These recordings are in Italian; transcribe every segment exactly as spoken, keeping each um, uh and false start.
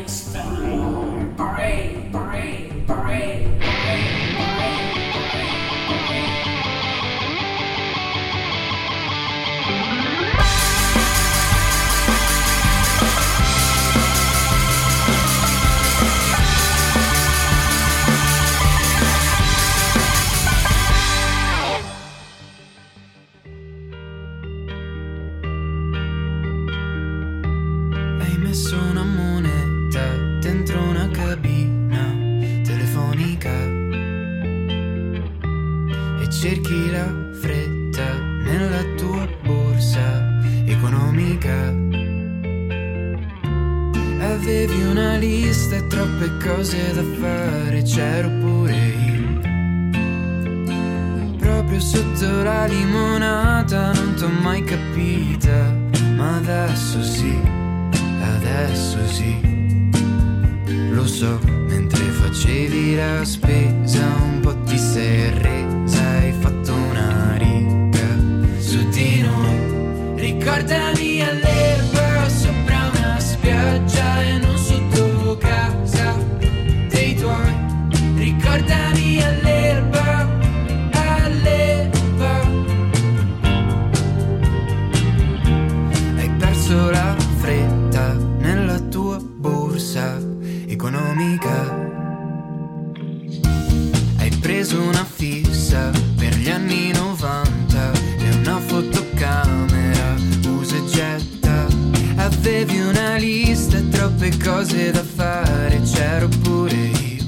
cerchi la fretta nella tua borsa economica. Avevi una lista e troppe cose da fare, c'ero pure io. Proprio sotto la limonata non t'ho mai capita, ma adesso sì, adesso sì. Lo so, mentre facevi la spesa un po' ti sei resa, hai fatto una riga su di noi. Ricordami all'erba sopra una spiaggia e non sotto casa dei tuoi. Ricordami all'erba, all'erba. Hai perso la fretta nella tua borsa economica. Hai preso una fissa per gli anni novanta e una fotocamera usa e getta. Avevi una lista e troppe cose da fare, c'ero pure io.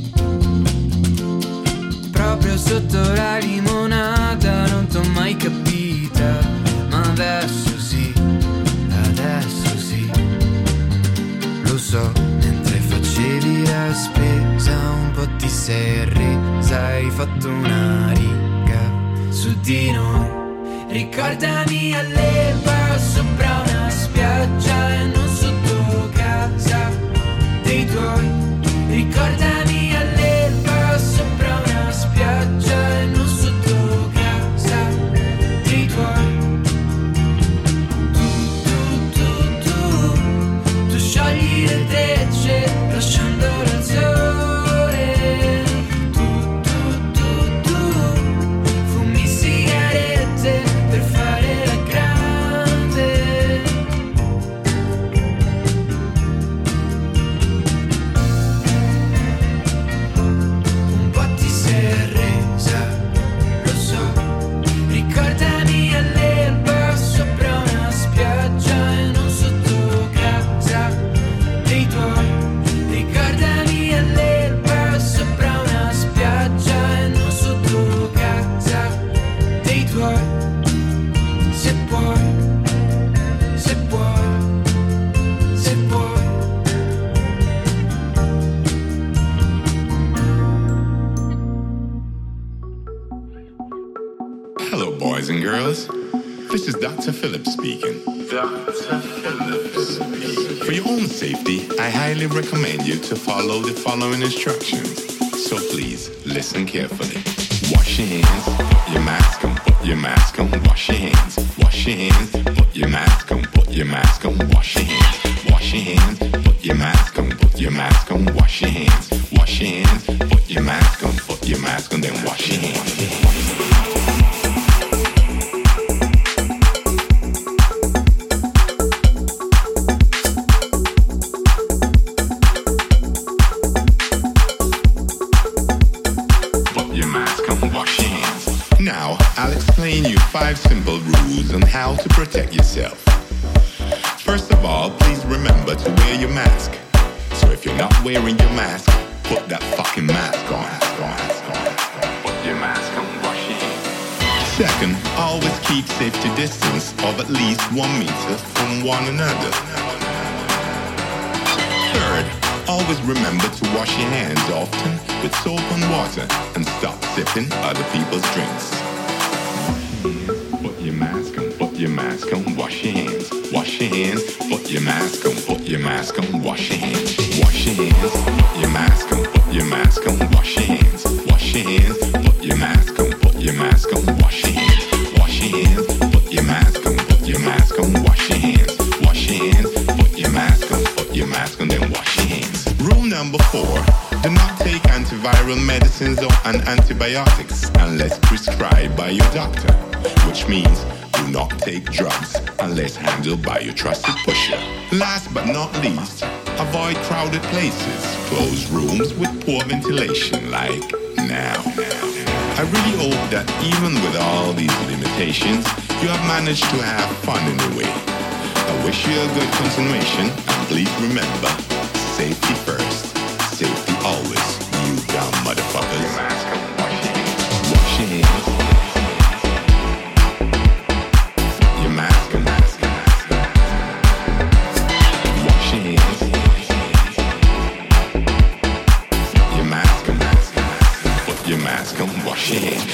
Proprio sotto la limonata non t'ho mai capita, ma adesso sì, adesso sì. Lo so, facevi la spesa un po' ti sei resa, hai fatto una riga su di noi. Ricordami all'erba sopra una spiaggia e non sotto casa dei tuoi. Ricordami all'erba sopra una spiaggia e non sotto casa dei tuoi. Tu, tu, tu, tu, tu sciogli le trecce lasciando il sole. Tu, tu, tu, tu fumi sigarette per fare la grande. Un po' ti sei resa, lo so. Ricordami all'erba sopra una spiaggia e non sotto casa dei tuoi. Ricordami all'erba sopra una spiaggia e non sotto casa dei tuoi. Se puoi, se puoi, se puoi. Hello, boys and girls. This is Doctor Phillips speaking. Doctor Phillips speaking. For your own safety, I highly recommend you to follow the following instructions. So please, listen carefully. Wash your hands, put your mask on, put your mask on, wash your hands. Wash your hands, put your mask on, put your mask on, wash your hands. Wash your hands, put your mask on, put your mask on, wash your hands. Wash your hands, put your mask on, put your mask on, then wash your hands. Now, I'll explain you five simple rules on how to protect yourself. First of all, please remember to wear your mask. So if you're not wearing your mask, put that fucking mask on. Put your mask on, wash your hands. Second, always keep safety distance of at least one meter from one another. Third, always remember to wash your hands often with soap and water and stop sipping other people's drinks. Put your mask on, put your mask on, wash your hands. Wash your hands, put your mask on, put your mask on, wash your hands. Wash your hands, put your mask on, put your mask on, wash your hands. Wash your hands, put your mask on, put your mask on, wash your hands. Wash your hands, put your mask on, put your mask on, wash your hands. Wash your hands, put your mask on, put your mask on, then wash your hands. number four. Do not take antiviral medicines or and antibiotics unless prescribed by your doctor, which means do not take drugs unless handled by your trusted pusher. Last but not least, avoid crowded places, closed rooms with poor ventilation like now. I really hope that even with all these limitations, you have managed to have fun in a way. I wish you a good continuation, and please remember, safety first, safety always, you dumb motherfuckers. Wash your hands. Your mask and mask. Wash your hands. Your mask and mask. Put your mask on, wash your hands.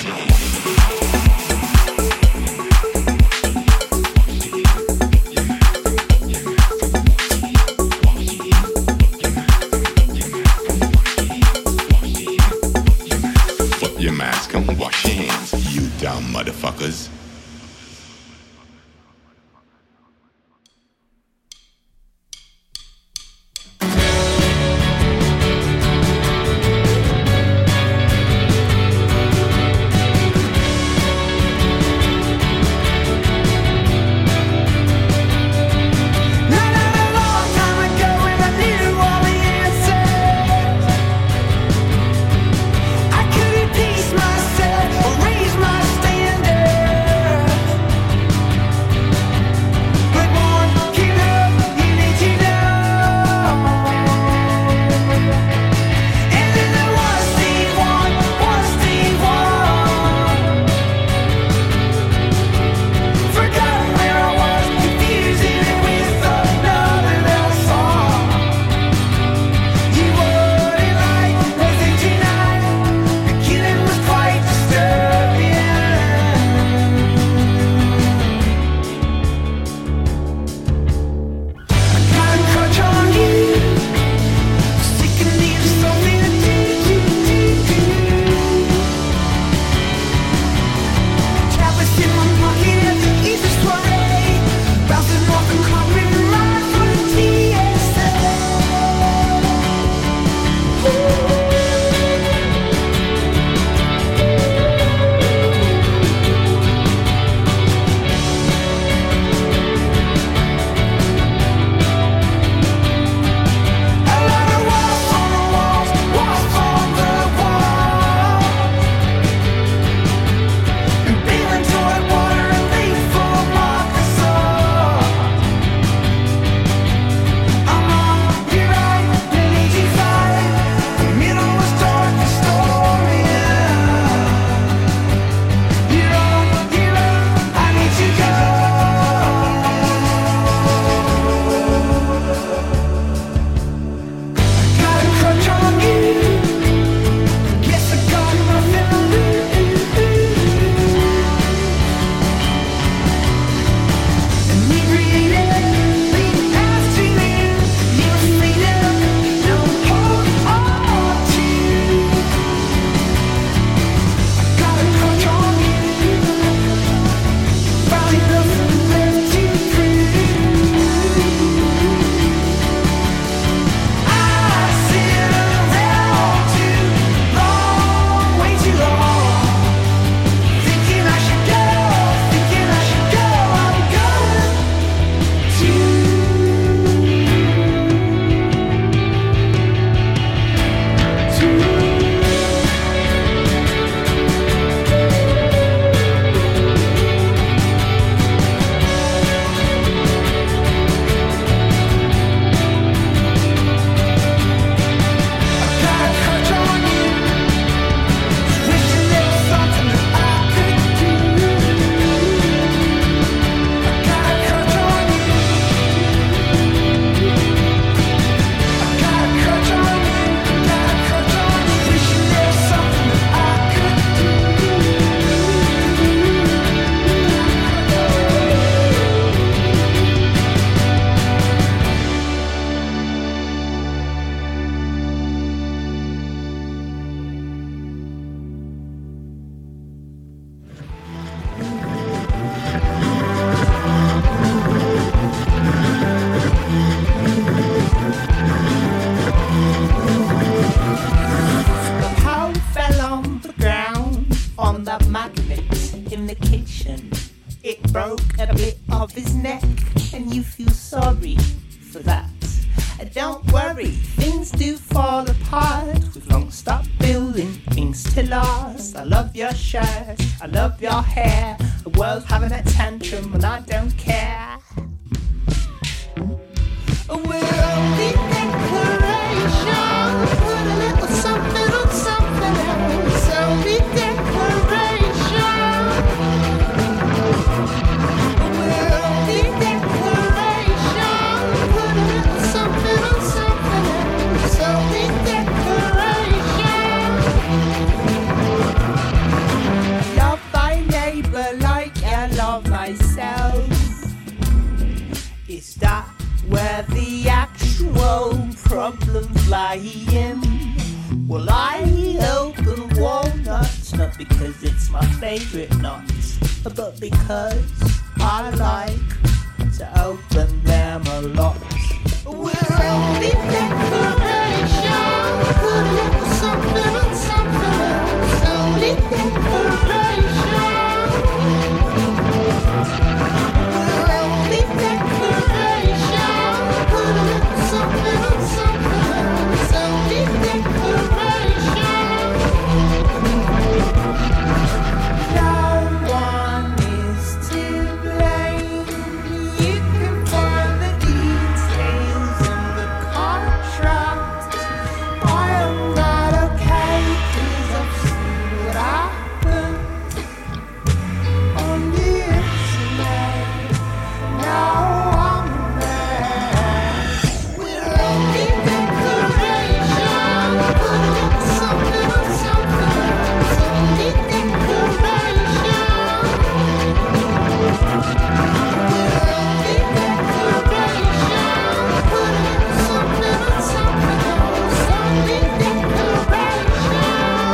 Your mask and wash your hands, you dumb motherfuckers. don't worry, things do fall apart. We've long stopped building things to last. I love your shirt, I love your hair. The world's having a tantrum and I don't care. We're only decoration. Put a little something on something else. Only decoration. We're only decoration. Put a little something on something else. Only decoration. Love thy neighbor like I love myself. Is that where the actual problems lie in? Well, I open walnuts not because it's my favorite nut, but because I like to open them a lot. We're only decoration. Put a little something on something else. Only decoration. We're only decoration. Put a little something on something else. Only decoration. No one is to blame. You can find the details in the contract. I am not okay 'cause I've seen what happened on the internet. Now I'm mad. We're only decoration. Put a little something on something else. Only decoration. We're only decoration. Put a little something on something else. Only decoration.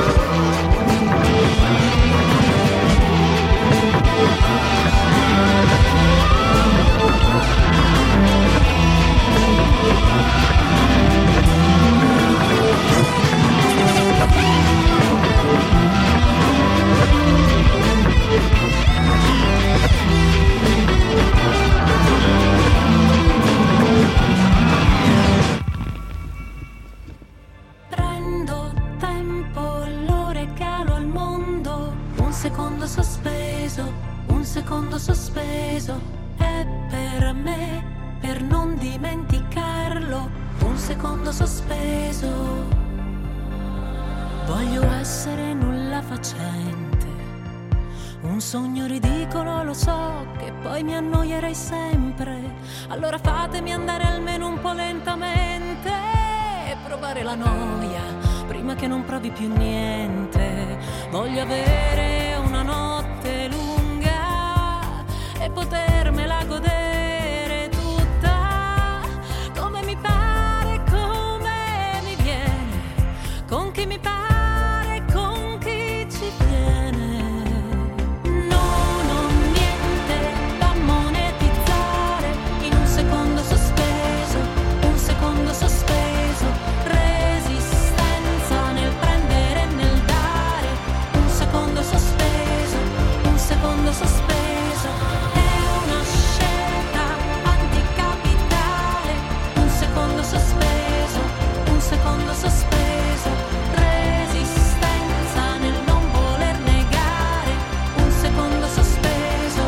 Prendo tempo, lo regalo al mondo. Un secondo sospeso, un secondo sospeso. È per me, per non dimenticarlo. Un secondo sospeso. Voglio essere nulla facente. Un sogno ridicolo, lo so, che poi mi annoierei sempre. Allora fatemi andare almeno un po' lentamente e provare la noia prima che non provi più niente. Voglio avere una notte lunga e potermela godere tutta come mi pare, come mi viene, con chi mi pare, con chi ci viene. No, non niente da monetizzare. In un secondo sospeso, un secondo sospeso. Resistenza nel prendere e nel dare. Un secondo sospeso, un secondo sospeso. È una scelta anticapitale. Un secondo sospeso, un secondo sospeso. Resistenza nel non voler negare. Un secondo sospeso.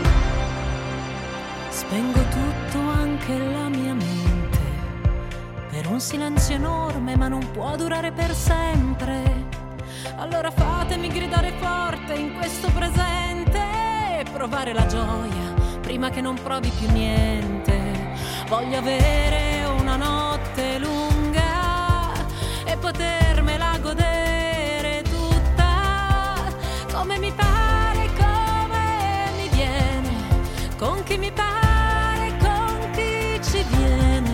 Spengo tutto, anche la mia mente, per un silenzio enorme, ma non può durare per sempre. Allora fatemi gridare forte in questo presente e provare la gioia prima che non provi più niente. Voglio avere una notte lunga e potermela godere tutta come mi pare, come mi viene, con chi mi pare, con chi ci viene.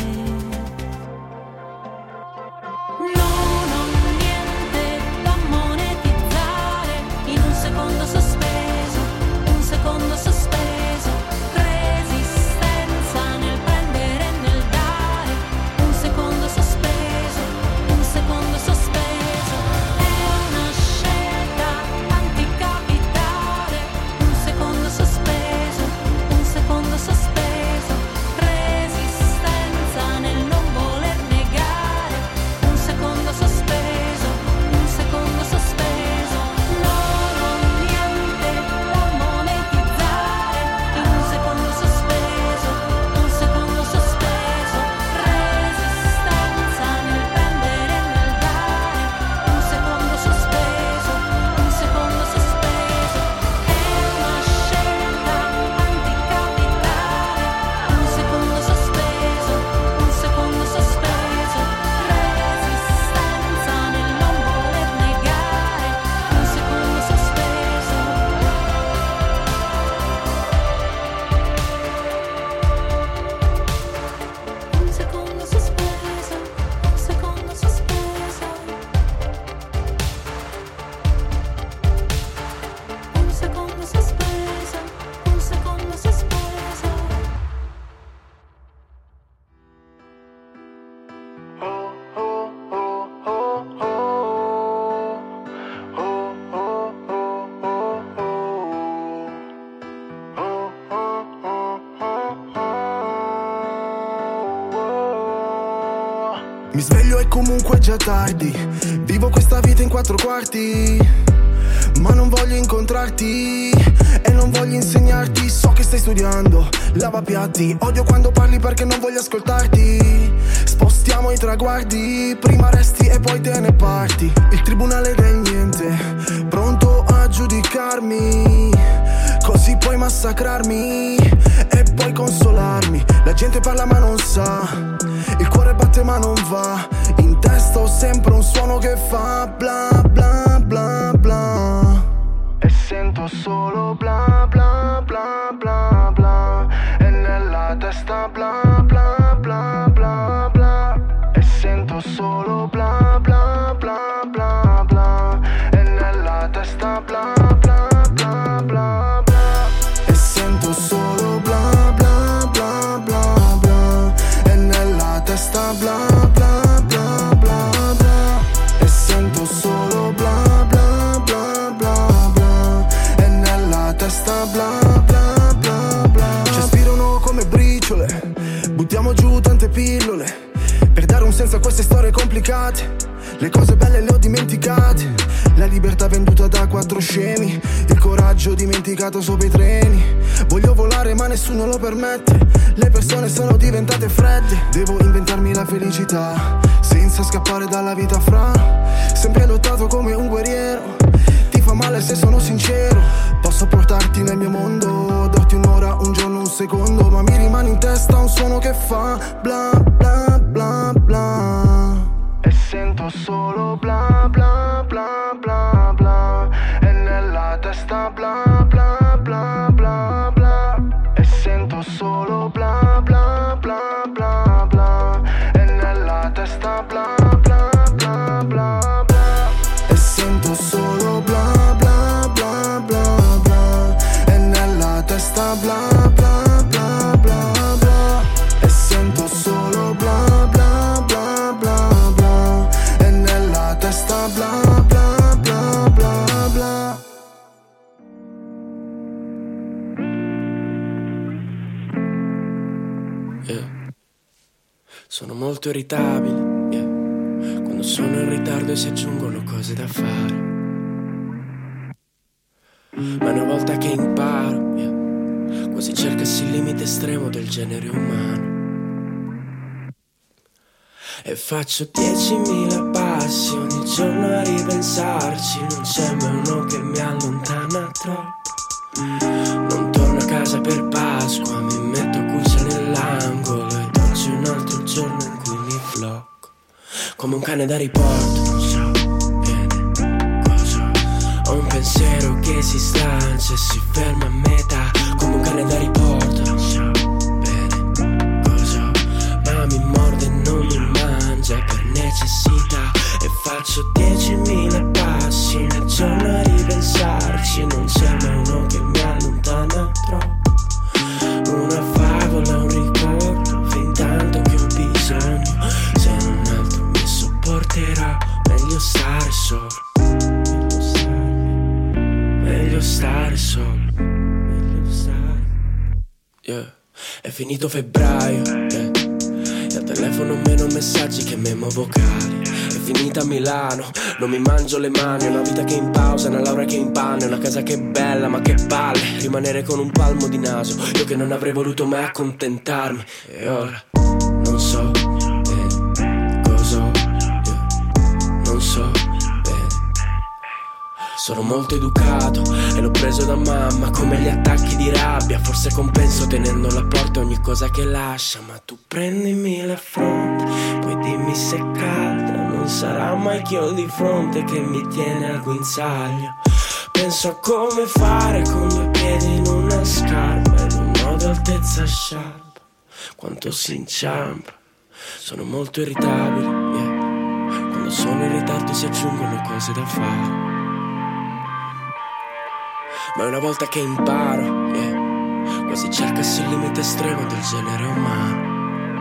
No, non niente da monetizzare. In un secondo sospeso, un secondo sospeso. Resistenza nel prendere e nel dare. Mi sveglio e comunque è già tardi. Vivo questa vita in quattro quarti, ma non voglio incontrarti e non voglio insegnarti. So che stai studiando lavapiatti. Odio quando parli perché non voglio ascoltarti. Spostiamo i traguardi, prima resti e poi te ne parti. Il tribunale del niente, pronto a giudicarmi, così puoi massacrarmi e poi consolarmi. La gente parla ma non sa, il cuore batte ma non va. In testa ho sempre un suono che fa bla bla bla bla, e sento solo bla bla bla bla bla, e nella testa bla bla bla bla bla, e sento solo bla bla bla bla bla, e nella testa bla bla bla bla bla, e sento solo bla bla bla bla bla, e nella testa bla bla bla bla bla, e sento solo bla bla bla bla bla, e nella testa bla bla bla bla. Ci aspirano come briciole, buttiamo giù tante pillole per dare un senso a queste storie complicate. Le cose belle le ho dimenticate, la libertà venduta da quattro scemi, il coraggio dimenticato sopra i treni. Voglio volare ma nessuno lo permette, le persone sono diventate fredde. Devo inventarmi la felicità senza scappare dalla vita fra. Sempre lottato come un guerriero, ti fa male se sono sincero. Posso portarti nel mio mondo, darti un'ora, un giorno, un secondo, ma mi rimane in testa un suono che fa bla bla bla bla, e sento solo bla bla bla bla bla, e nella testa bla bla bla bla bla, e sento solo bla bla bla bla bla, e nella testa bla bla bla bla bla, e sento solo bla bla bla bla bla, e nella testa bla bla bla bla bla, e sento solo bla bla bla bla bla, e nella testa bla bla bla bla bla. Yeah. Sono molto irritabile, yeah. Quando sono in ritardo e si aggiungono cose da fare, ma una volta che imparo, yeah, quasi cercassi il limite estremo del genere umano. E faccio diecimila passi ogni giorno a ripensarci. Non c'è mai uno che mi allontana troppo. Non torno a casa per Pasqua, mi metto cuccia nell'angolo ed oggi è un altro giorno in cui mi flocco come un cane da riporto. Non so bene cosa, ho un pensiero che si slancia e si ferma a metà come un cane da riporto. Non so bene cosa, ma mi morde e non mi mangia per necessità. E faccio diecimila passi ogni giorno a ripensarci. Non c'è mai uno che mi allontana troppo. Una favola, un ricordo, fin tanto che ho bisogno. Se non altro mi sopporterò. Meglio stare solo, meglio stare, meglio stare solo, meglio stare. Yeah. È finito febbraio, yeah. E al telefono meno messaggi che memo vocali. È finita a Milano, non mi mangio le mani. Una vita che è in pausa, una laurea che è in panne, una casa che è bella ma che palle. Rimanere con un palmo di naso, io che non avrei voluto mai accontentarmi. E ora non so bene cosa ho, yeah. Non so bene. Sono molto educato e l'ho preso da mamma come gli attacchi di rabbia. Forse compenso tenendo alla porta ogni cosa che lascia. Ma tu prendimi la fronte, poi dimmi se è calda. Non sarà mai chi ho di fronte che mi tiene al guinzaglio. Penso a come fare con due piedi in una scarpa ed un nodo altezza sciarpa. Quanto si inciampa. Sono molto irritabile, yeah. Quando sono in ritardo si aggiungono cose da fare. Ma una volta che imparo, yeah, quasi cercassi il limite estremo del genere umano.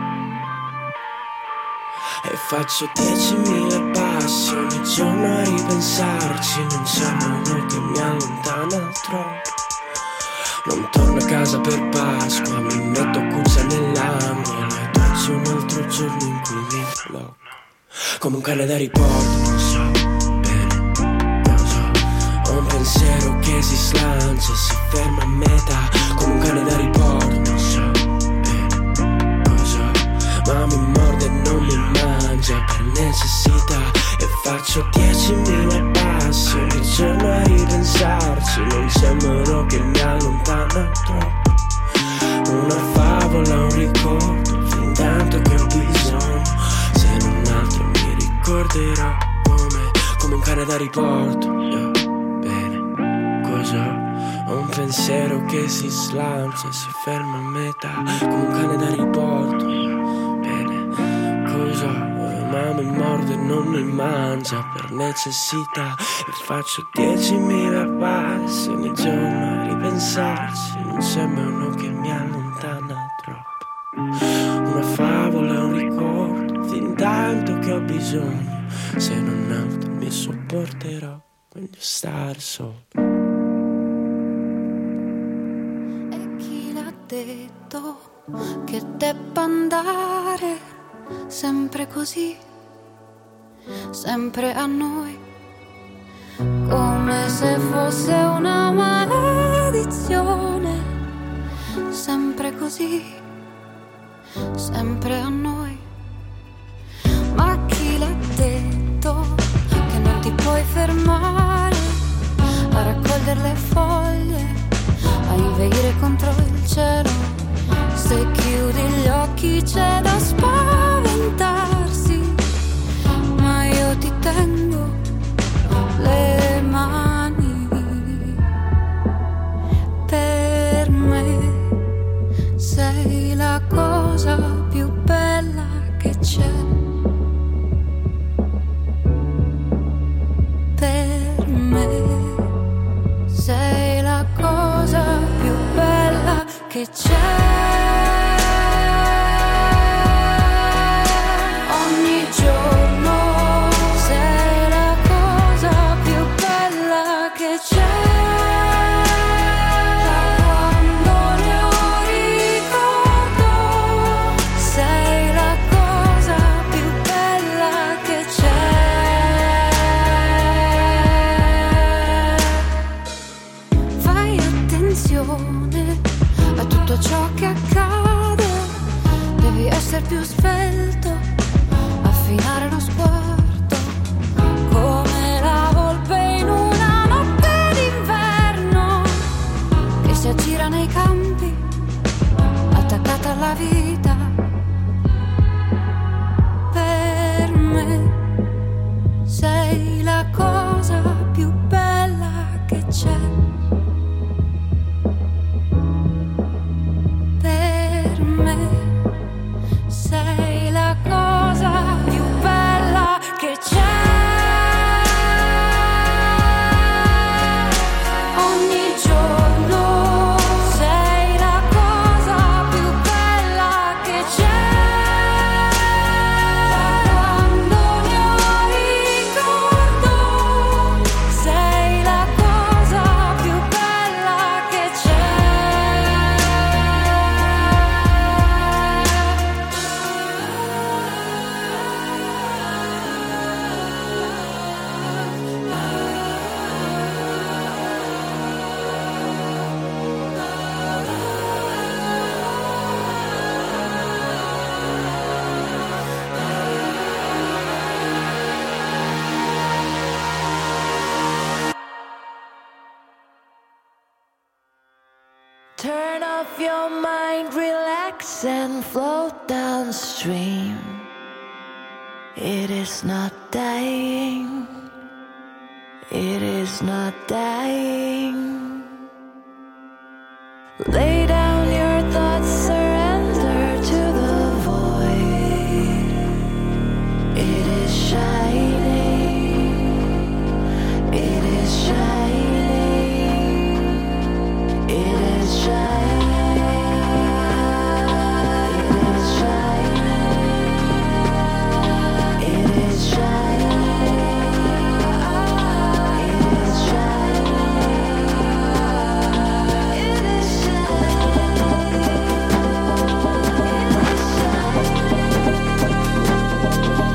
E faccio diecimila passi ogni giorno a ripensarci. Non c'è uno che mi allontana troppo. Non torno a casa per Pasqua, mi metto cuccia nell'angolo ed oggi è un altro giorno in cui mi no. Come un cane da riporto, non so bene cosa. Ho un pensiero che si slancia e si ferma a metà. Come un cane da riporto, non so bene cosa. Ma mi morde e non mi mangia per necessità. E faccio diecimila passi ogni giorno a ripensarci. Non c'è modo che mi allontana troppo. Una favola, un ricordo, fin tanto che ho bisogno. Se non altro mi ricorderò come, come un cane da riporto. Yeah. Bene, cosa? Ho un pensiero che si slancia e si ferma a metà. Come un cane da riporto. Bene, cosa? Ma mi morde e non mi mangia per necessità. E faccio diecimila passi ogni giorno a ripensarci. Non sembra uno che mi allontana troppo. Una favola, un ricordo, fin tanto che ho bisogno. Se non altro mi sopporterò, voglio star solo. E chi l'ha detto che debba andare sempre così, sempre a noi, come se fosse una maledizione, sempre così, sempre a noi. Ma chi l'ha detto che non ti puoi fermare a raccogliere le foglie, a inveire contro il cielo? Se chiudi gli occhi c'è da spaventarsi, ma io ti tengo le mani. Per me sei la cosa più bella che c'è. Per me sei la cosa più bella che c'è. Ciò che accade, devi essere più svelto, affinare lo sguardo, come la volpe in una notte d'inverno che si aggira nei campi, attaccata alla vita. Per me sei la cosa più bella che c'è. Sei la cosa più bella che c'è. Ogni giorno sei la cosa più bella che c'è. Quando ne ho ricordo, sei la cosa più bella che c'è. Turn off your mind, relax and float downstream. It is not dying. It is not dying. Lay down your thoughts, surrender to the void. It is shining. It is shining. It is shining. It is shining. It is shining. It is shining. It is shining.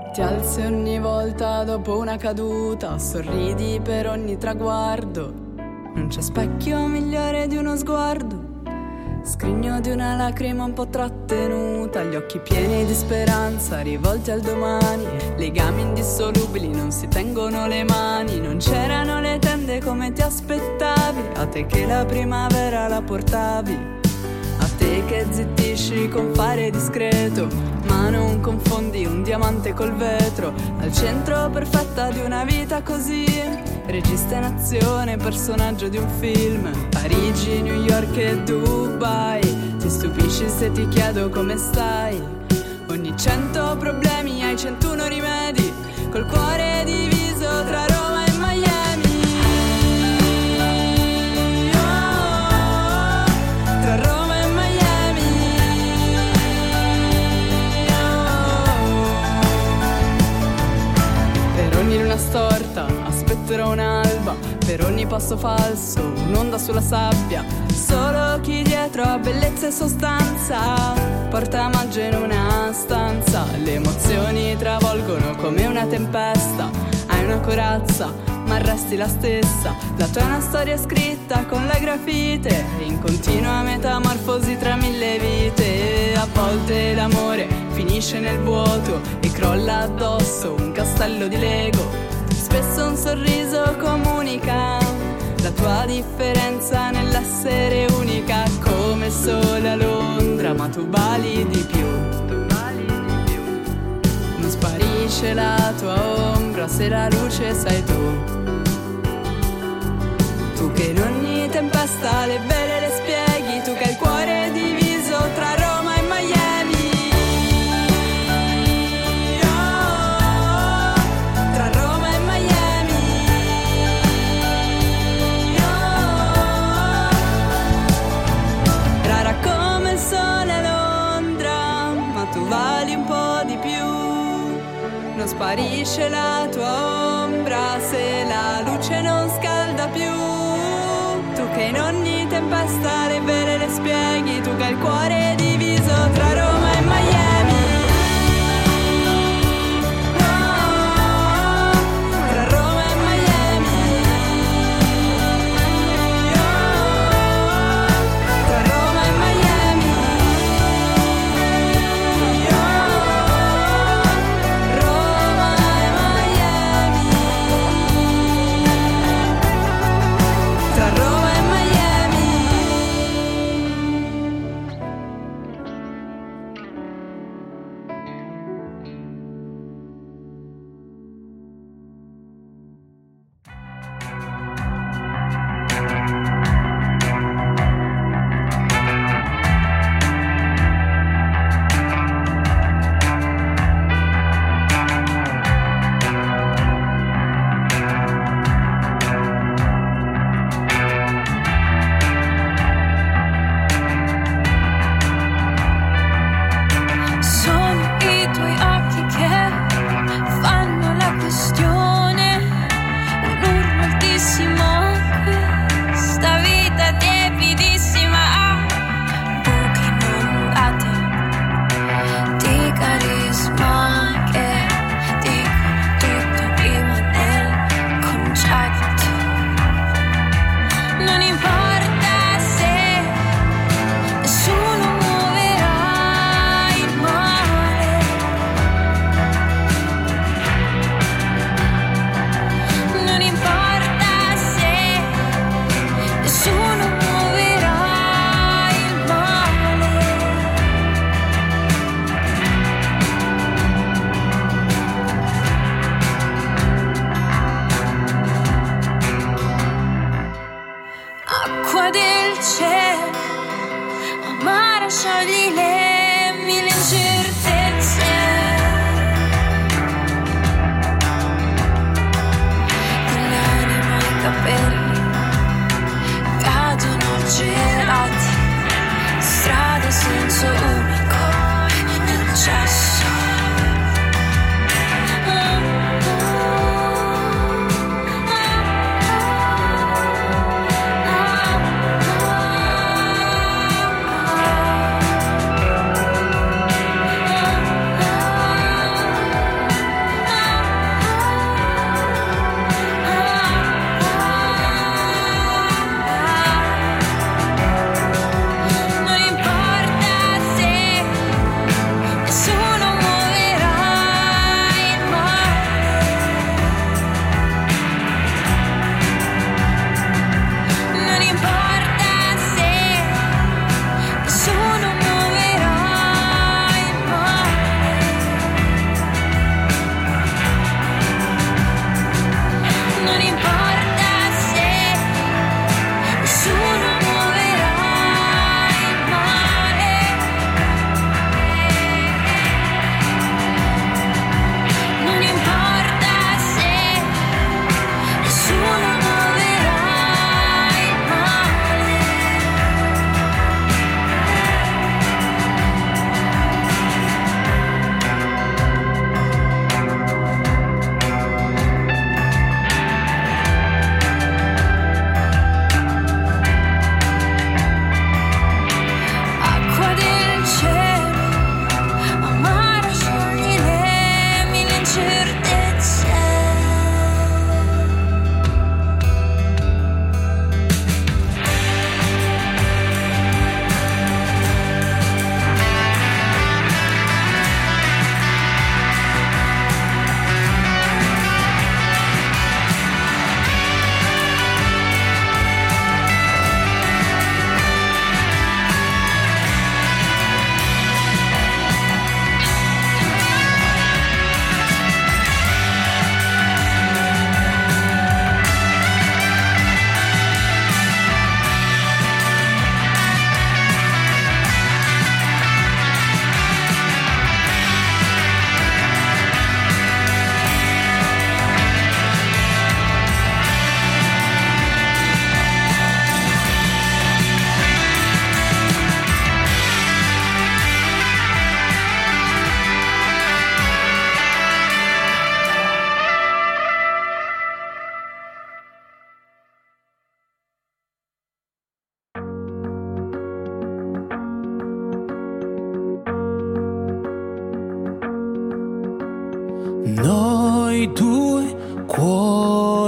Ti alzi ogni volta dopo una caduta, sorridi per ogni traguardo. Non c'è specchio migliore di uno sguardo, scrigno di una lacrima un po' trattenuta, gli occhi pieni di speranza rivolti al domani, legami indissolubili, non si tengono le mani, non c'erano le tende come ti aspettavi, a te che la primavera la portavi, a te che zittisci con fare discreto, ma non confondi un diamante col vetro, al centro perfetta di una vita così, regista in azione, personaggio di un film, Parigi, New York e Dubai, ti stupisci se ti chiedo come stai, ogni cento problemi hai centuno rimedi, col cuore diviso tra Roma e Miami, oh, tra Roma e Miami, oh, per ogni luna storta aspetterò un'alba, per ogni passo falso un'onda sulla sabbia, solo chi dietro ha bellezza e sostanza porta maggio in una stanza, le emozioni travolgono come una tempesta, hai una corazza ma resti la stessa, la tua è una storia scritta con la grafite, in continua metamorfosi tra mille vite, a volte l'amore finisce nel vuoto e crolla addosso un castello di Lego, spesso un sorriso comunica la tua differenza nell'essere unica, come il sole a Londra, ma tu vali di più. Non sparisce la tua ombra se la luce sei tu. Tu che in ogni tempesta le vele le spieghi, tu che hai il cuore diviso tra Roma e Miami. Non sparisce la tua ombra se la luce non scalda più. Tu che in ogni tempesta le vele le spieghi, tu che hai il cuore diviso tra Roma e Miami.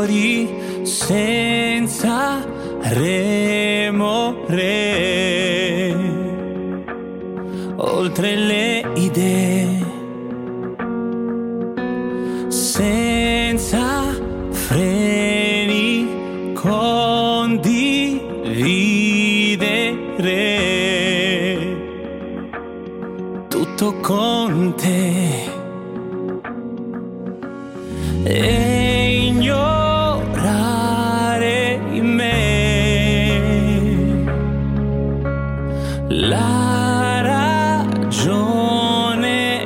fuori senza remore, oltre le idee, senza freni, condividere tutto con te e ignorare in me la ragione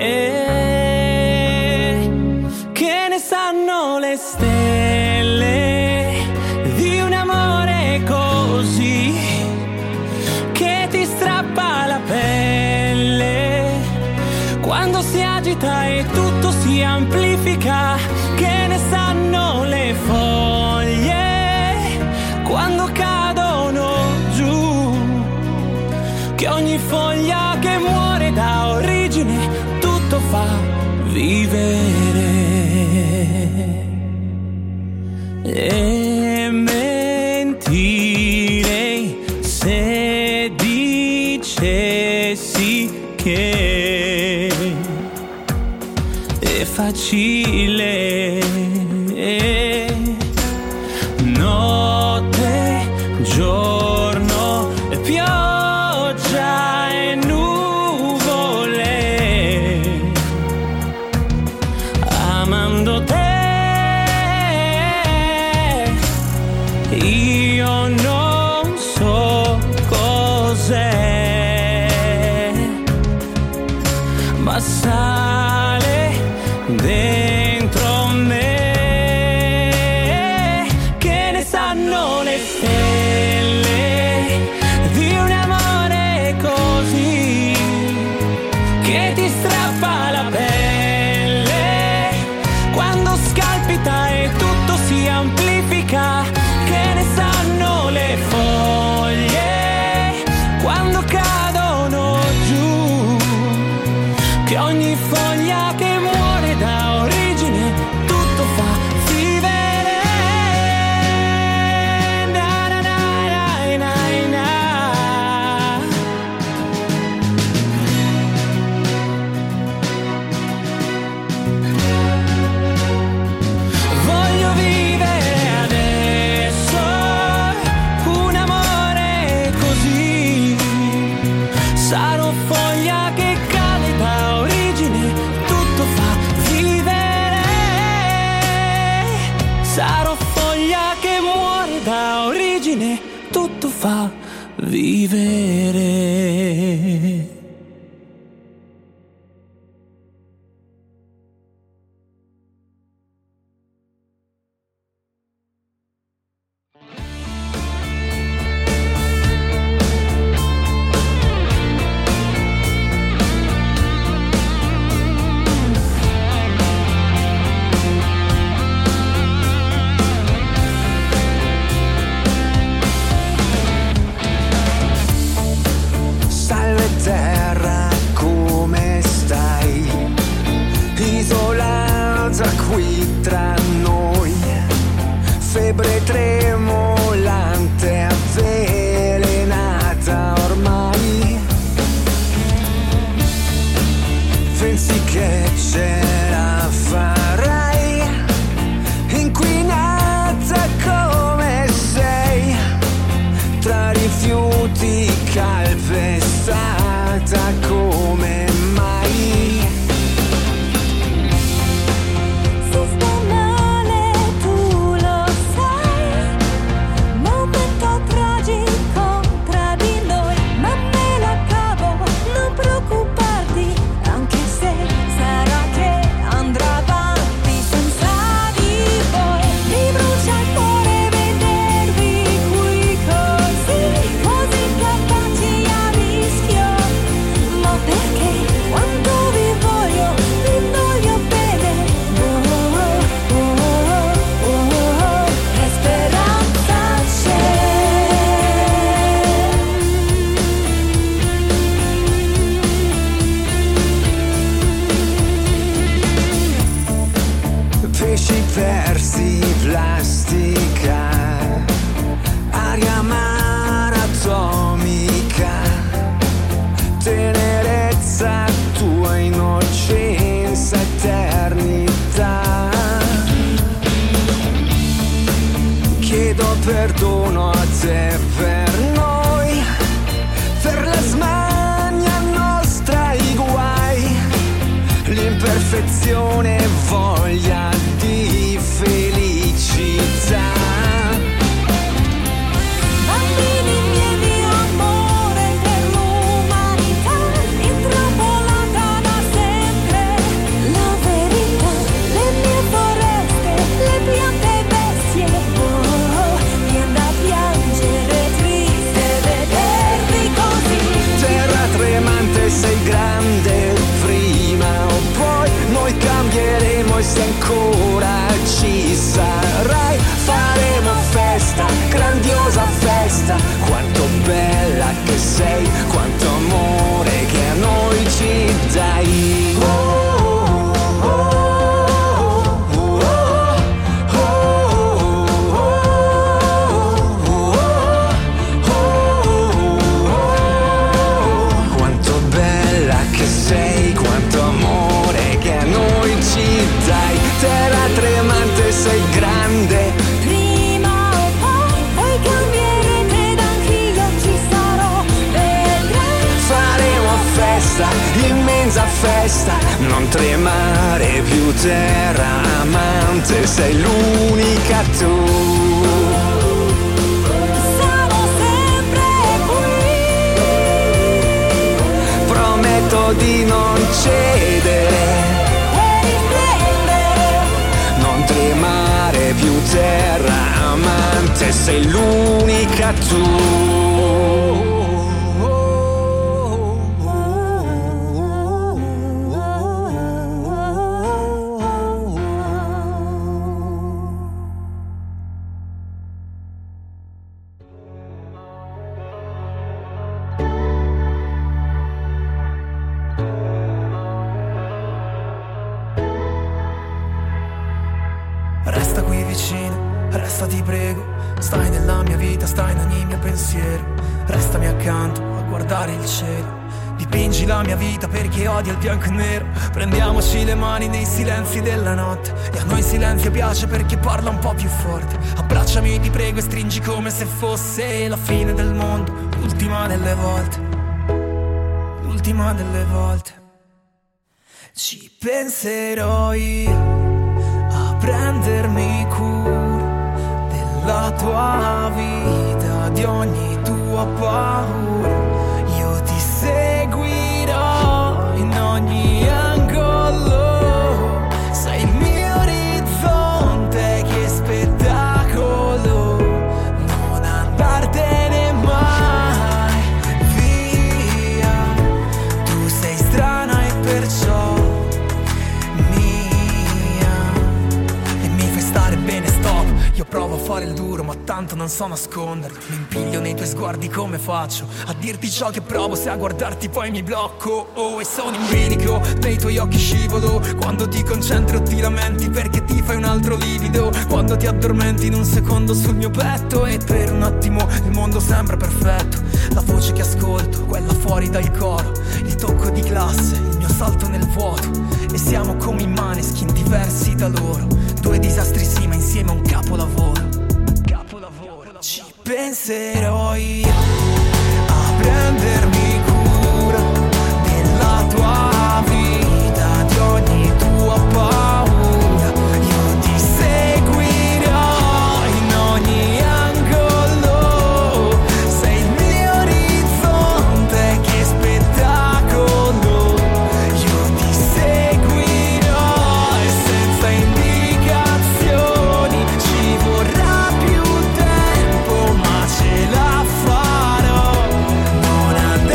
è che ne sanno le stelle di un amore così che ti strappa la pelle quando si agita e tutto si amplifica. Che ne sanno le foglie quando cadono giù, che ogni foglia che muore da origine tutto fa vivere. E mentirei se dicessi che è facile. Notte, giorno, pioggia e nuvole, amando te, io non so cos'è, ma sale dentro me. Che ne sanno le stelle di un amore così che ti strappa la pelle quando scalpita e tutto si amplifica. Che ne sanno le foglie quando cadono giù, che ogni foglia che muore da origine tutto fa vivere. Na, na, na, na, na, na. Voglio vivere adesso un amore così. Sarò foglia che cade da origine, tutto fa vivere. Sarò foglia che muore da origine, tutto fa vivere. Salve terra, come stai? Isolata qui tra noi, febbre tremolante, avvelenata ormai. Pensi che ce la farai, inquinata come sei, tra rifiuti calpestata come mai. Se sta male tu lo sai, versi plastica, aria maratomica, tenerezza, tua innocenza, eternità. Chiedo perdono a te per noi, per la smania nostra, i guai, l'imperfezione e voglia di felicità. Bambini miei di amore per l'umanità, intrappolata da sempre la verità, le mie foreste, le piante bestie, oh, viene da piangere triste vedervi così. Terra tremante, sei grande, prima o poi noi cambieremo e se ancora ci sarai faremo festa, grandiosa festa. Quanto bella che sei, quanto amore che a noi ci dai. Oh, oh, oh, oh, oh, oh, oh. Quanto bella che sei, quanto amore che a noi ci dai. Terra tremante, sei grande, Prima o poi, poi cambierete ed anch'io ci sarò, vedrai. faremo festa, immensa festa. Non tremare più, terra amante, sei l'unica tu. Siamo sempre qui, Prometto di non cedere, e riprendere. non tremare più, terra amante, sei l'unica tu. Resta qui vicino, resta ti prego, stai nella mia vita, stai in ogni mio pensiero. Restami accanto a guardare il cielo, dipingi la mia vita perché odio il bianco e nero. Prendiamoci le mani nei silenzi della notte, e a noi il silenzio piace perché parla un po' più forte. Abbracciami ti prego e stringi come se fosse la fine del mondo, l'ultima delle volte, l'ultima delle volte. Ci penserò io a prendermi cura della tua vita, di ogni tua paura. Io ti seguirò in ogni angolo, sei il mio orizzonte, che spettacolo. Non andartene mai via, tu sei strana e perciò bene, stop. Io provo a fare il duro ma tanto non so nasconderlo. Mi impiglio nei tuoi sguardi, come faccio a dirti ciò che provo se a guardarti poi mi blocco? Oh, e sono in bilico, nei tuoi occhi scivolo. Quando ti concentri o ti lamenti perché ti fai un altro livido. Quando ti addormenti in un secondo sul mio petto e per un attimo il mondo sembra perfetto. La voce che ascolto, quella fuori dal coro, il tocco di classe, il mio salto nel vuoto. E siamo come i Maneskin, diversi da loro. Due disastri sì, ma insieme un capolavoro. Capolavoro. Ci penserò io a prendermi cura della tua vita, di ogni tua paura. Io ti seguirò in ogni angolo, sei il mio orizzonte, che spettacolo. Io ti seguirò e senza indicazioni ci vorrà più tempo, ma ce la farò. Non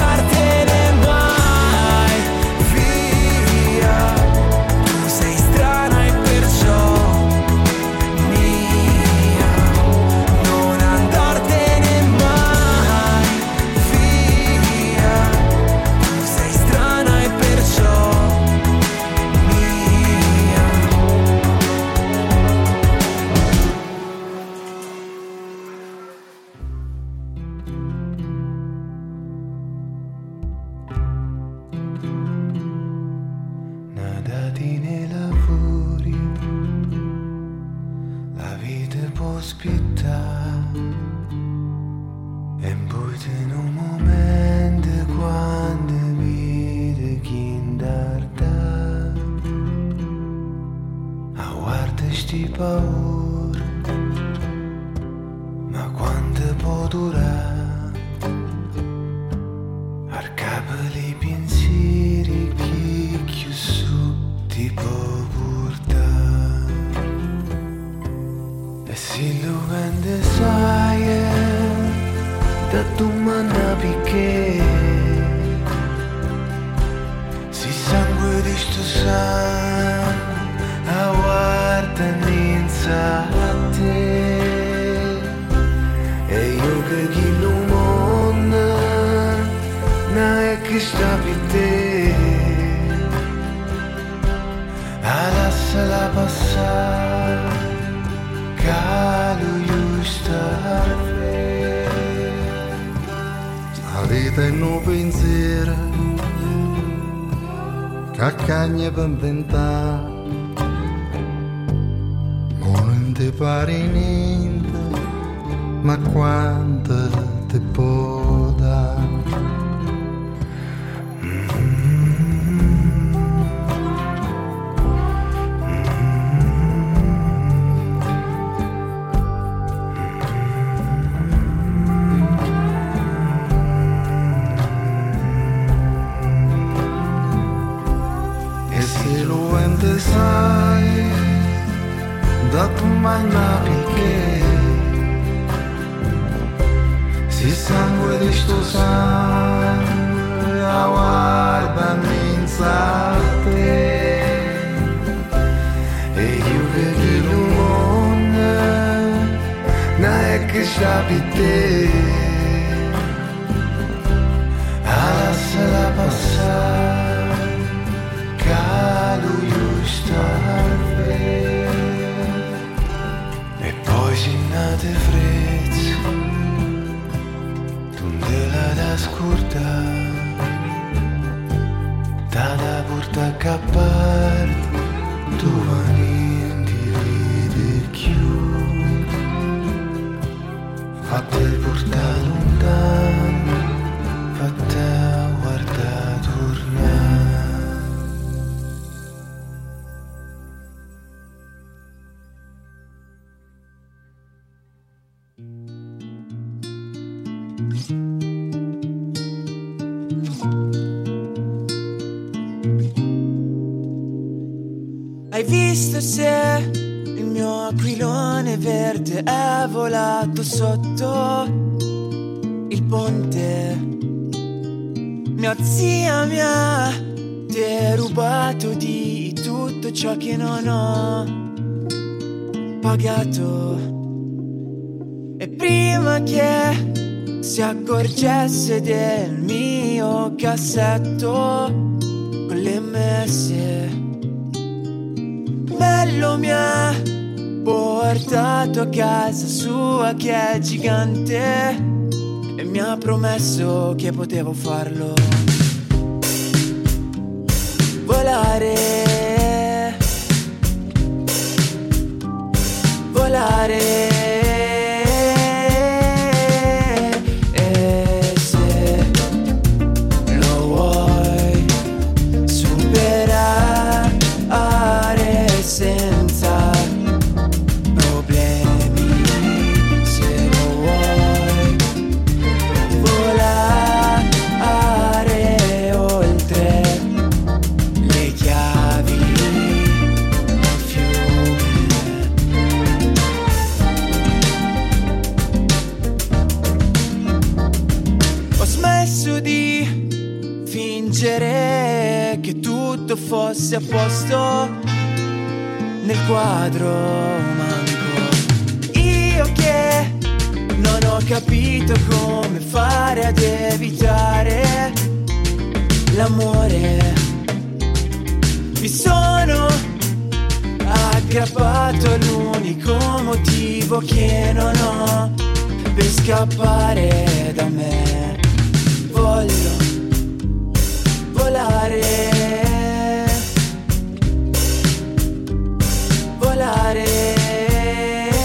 la vita può spittare e poi in un momento quando vede chi indarda a guarda sti paura, ma quanto può durare al capo dei pensieri che più su ti può portare. E se lo vende sai da tu manna perché si sangue di sto sangue a guarda ninza a te e io che chi lo mondo non è che sta per te a lasciala passare che lui sta la vita è un pensiero che accagna per inventare, ma non ti pare niente, ma quanto ti può dare. Sai da tu manna perché si sangue di sto sangue a guarda ninza te e io che di mondo non è che sta per te a lasciala passare e poi si nate frezze tu te la da scordare da da porta a cappare tu vani di vede più fatte portare lontano fatte guardare tornare. Hai visto se il mio aquilone verde è volato sotto il ponte? Mia zia mi ha derubato di tutto ciò che non ho pagato. E prima che si accorgesse del mio cassetto con le messe, bello mi ha portato a casa sua che è gigante e mi ha promesso che potevo farlo volare, volare. E se lo vuoi superare senza problemi, se lo vuoi volare oltre le chiavi del fiume. Ho smesso di fingere che tutto fosse a posto nel quadro manco. Io che non ho capito come fare ad evitare l'amore, mi sono aggrappato all'unico motivo che non ho per scappare da me. Voglio volare, volare.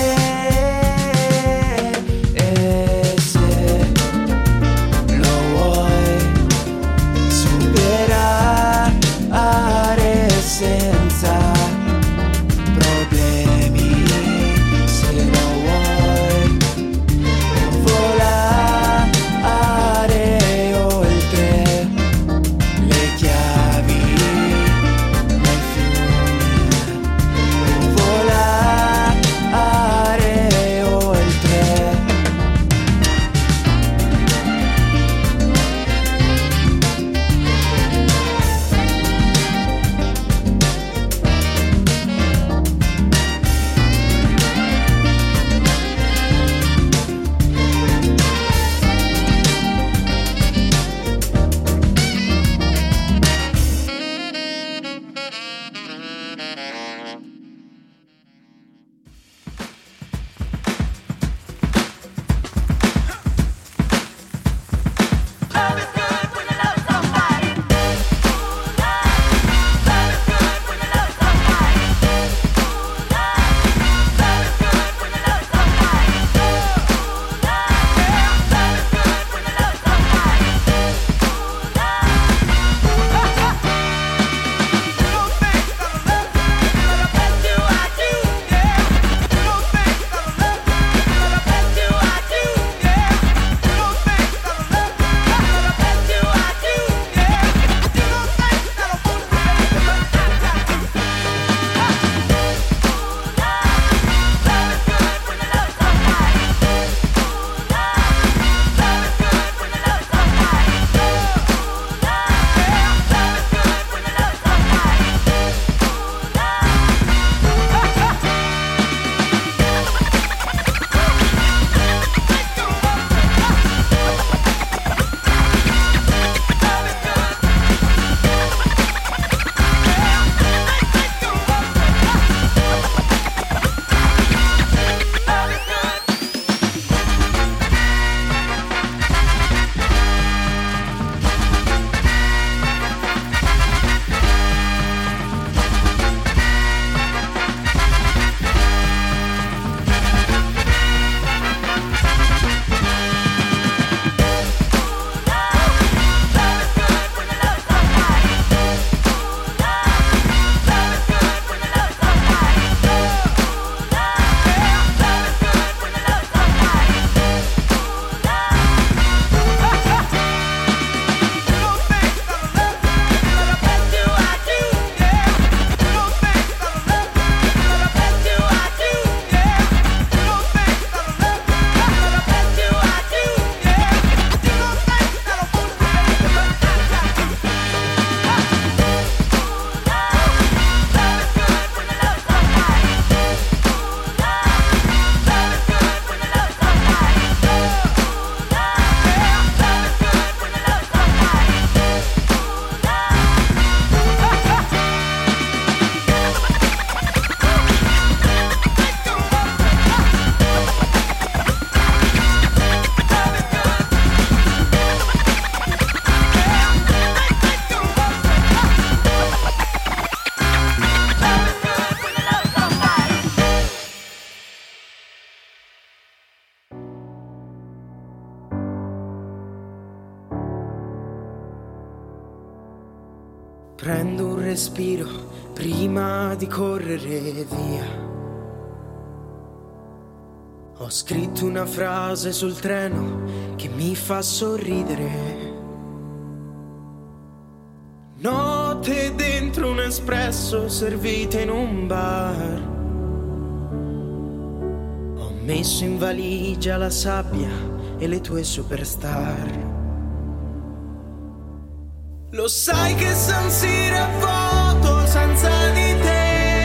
Prendo un respiro prima di correre via. Ho scritto una frase sul treno che mi fa sorridere. Notte dentro un espresso servita in un bar. Ho messo in valigia la sabbia e le tue superstar. Lo sai che San Siro è vuoto senza di te.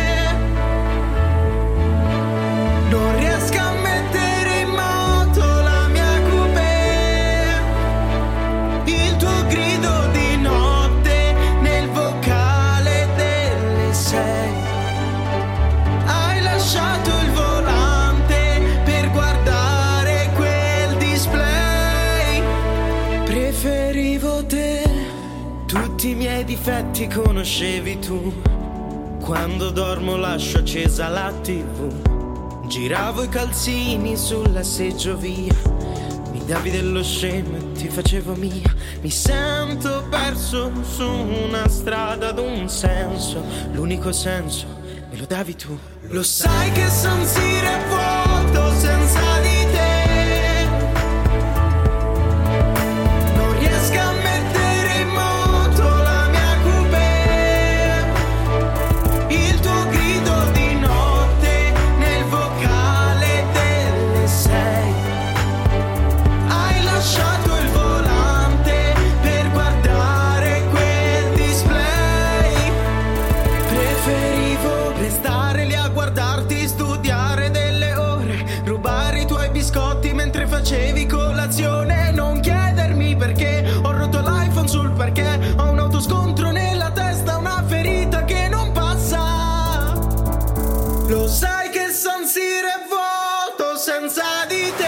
Non riesco a mettere in moto la mia coupé. Il tuo grido di notte nel vocale delle sei. Hai lasciato il volante per guardare quel display. Preferivo te. Tutti i miei difetti conoscevi tu. Quando dormo lascio accesa la tivù. Giravo i calzini sulla seggiovia. Mi davi dello scemo e ti facevo mia. Mi sento perso su una strada d'un senso. L'unico senso me lo davi tu. Lo sai che San Siro è vuoto senza di te. Non riesco a mettere in moto la mia coupé. Il tuo grido di notte nel vocale delle sei. Hai lasciato il volante per guardare quel display. Preferivo restare lì a guardarti studiare delle ore. Rubare i tuoi biscotti mentre facevi colazione. Non chiedermi perché ho rotto l'iPhone sul perché. Ho un autoscontro nella testa, una ferita che non passa. Lo sai che San Siro è vuoto senza di te.